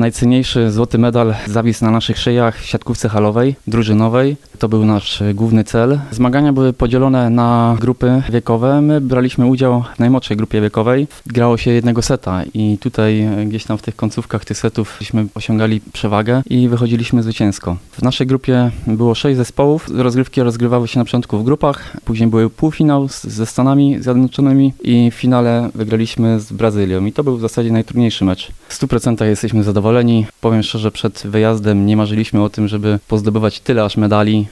Najcenniejszy złoty medal zawisł na naszych szyjach w siatkówce halowej, drużynowej. To był nasz główny cel. Zmagania były podzielone na grupy wiekowe. My braliśmy udział w najmłodszej grupie wiekowej. Grało się jednego seta i tutaj gdzieś tam w tych końcówkach tych setów osiągali przewagę i wychodziliśmy zwycięsko. W naszej grupie było 6 zespołów. Rozgrywki rozgrywały się na początku w grupach, później były półfinał ze Stanami Zjednoczonymi i w finale wygraliśmy z Brazylią. I to był w zasadzie najtrudniejszy mecz. W 100% jesteśmy zadowoleni. Powiem szczerze, przed wyjazdem nie marzyliśmy o tym, żeby pozdobywać tyle aż medali.